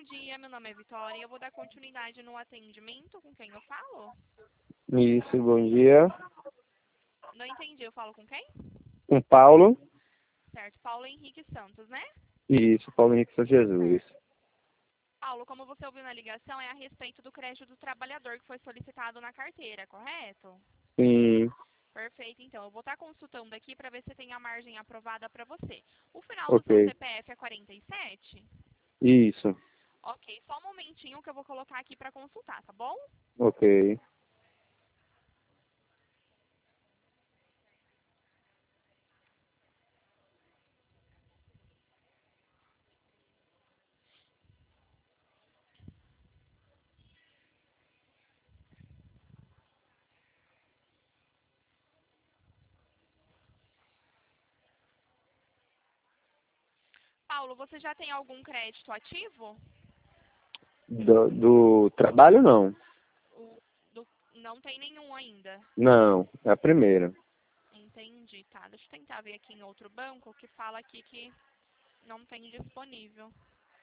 dia, meu nome é Vitória e eu vou dar continuidade no atendimento. Com quem eu falo? Isso, bom dia. Não entendi, eu falo com quem? Com Paulo. Certo, Paulo Henrique Santos, né? Isso, Paulo Henrique Santos Jesus. Certo. Paulo, como você ouviu na ligação, é a respeito do crédito do trabalhador que foi solicitado na carteira, correto? Sim, Perfeito, então. Eu vou estar consultando aqui para ver se tem a margem aprovada para você. O final do seu ok. CPF é 47? Isso, Ok, só um momentinho que eu vou colocar aqui para consultar, tá bom? ok. Paulo, você já tem algum crédito ativo? Do trabalho, não. Não tem nenhum ainda. Não, é a primeira. Entendi, tá. Deixa eu tentar ver aqui em outro banco que fala aqui que não tem disponível.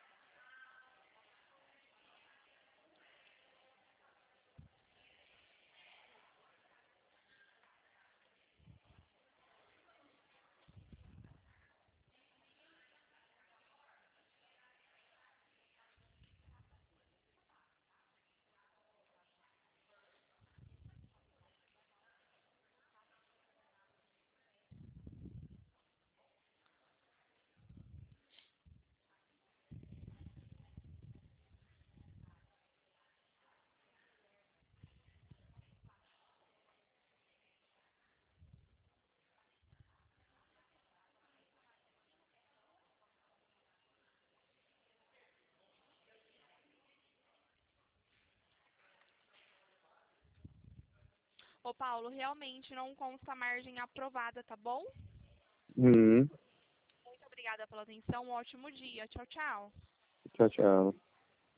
Ô, Paulo, realmente não consta margem aprovada, tá bom? Uhum. Muito obrigada pela atenção. Um ótimo dia. Tchau, tchau. Tchau, tchau.